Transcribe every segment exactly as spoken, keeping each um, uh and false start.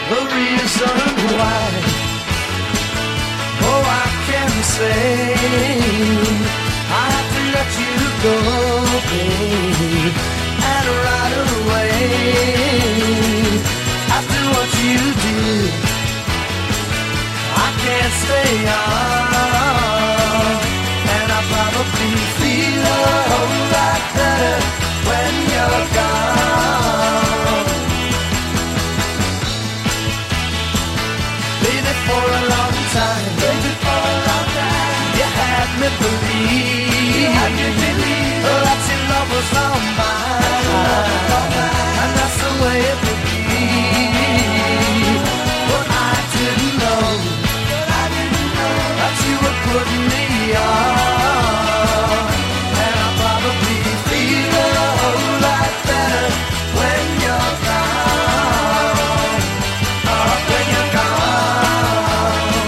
the reason why. Oh, I can say I have to let you go, babe, and right away. After what you did, I can't stay on, and I probably feel a whole lot better when you're gone. Baby, for a long time, baby, for a long time, you had me believe, you had me believe oh, that your love was all mine, and that's the way it would be. But I didn't know, I didn't know that you were putting me on, and I probably feel a whole lot better when you're gone. Oh, when you're gone.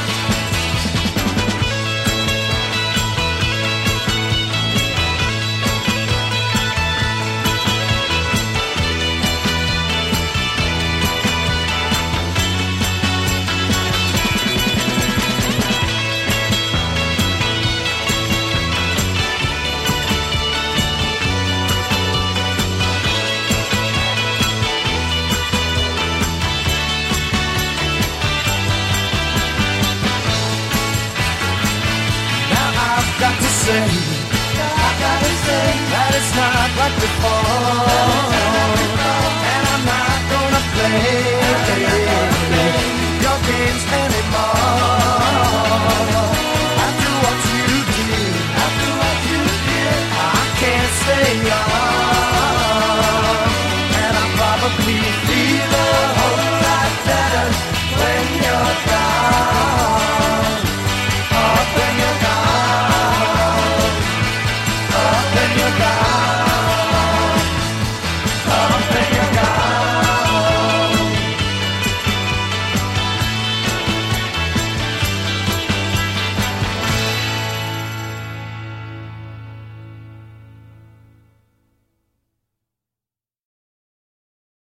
Got to say, I gotta say that it's not like before, and I'm not gonna play your games anymore. After what you did, after what you did, I can't stay on.